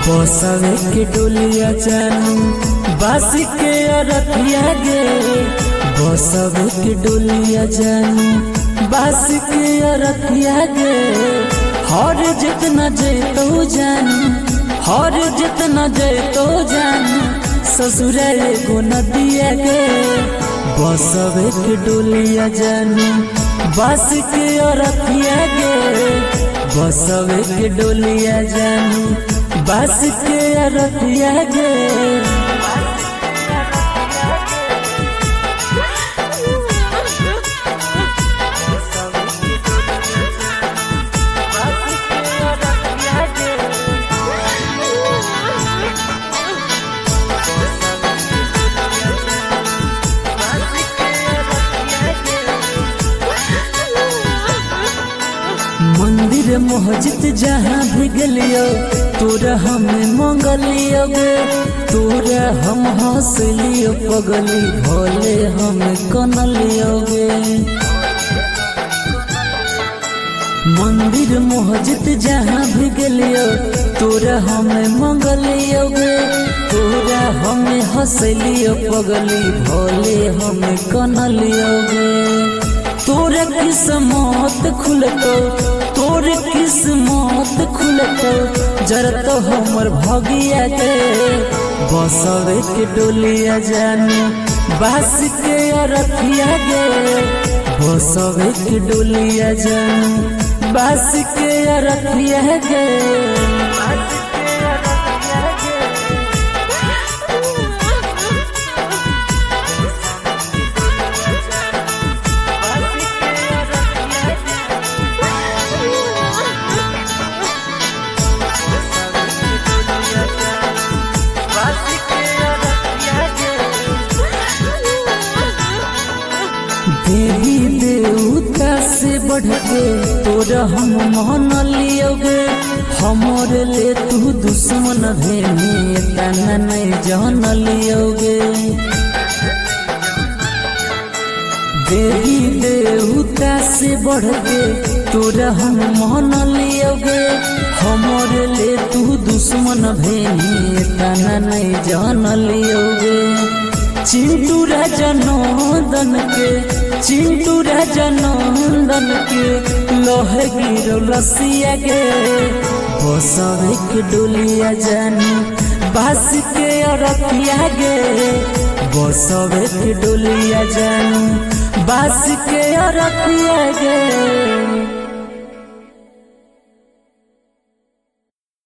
बसवे के डोलिया जानू बास के अरतिया गे। बसवे के डोलिया जानू बास के अरतिया गे। हर जितना जैतो जानू हर जितना जैतो जानू ससुर एगो नदिया गे। बसवे के डोलिया जानू बास के अरतिया गे। बसवे के डोलिया जानू बास के अरतिया गे। मंदिर मस्जिद जहाँ भी गलियो तोरा हमें मंगलियो गे। तोरा हम हंसलियो पगली भोले हमें कनलियो गे। मंदिर मस्जिद जहाँ भी गलियो तोरा हमें मंगलियो गे। तोरा हमें हंसलियो पगली भोले हमें कनलियो गे। तोर किस्मत खुलतो तोर किस्मत खुलतो जरा तो हमर भगिया गे। बसवे के डोलिया जानू बास के अरतिया गे। बसवे के डोलिया जानू बास के अरतिया गे। देवी देवता से बढ़ के तोरा हम मान लियोगे। हमरे ले तू दुश्मन भेनी तना नहीं जान लियोगे। देवी देवता से बढ़ के तोरा हम मान लियोगे। हमरे ले तू दुश्मन भेनी तना नहीं जान लियोगे। चिंटू राजा नंदन के चिंटू राजा नंदन के लोहे गिरो लसिया गे। बसवे के डोलिया जानू बास के अरतिया गे। बसवे के डोलिया जानू बास के अरतिया गे।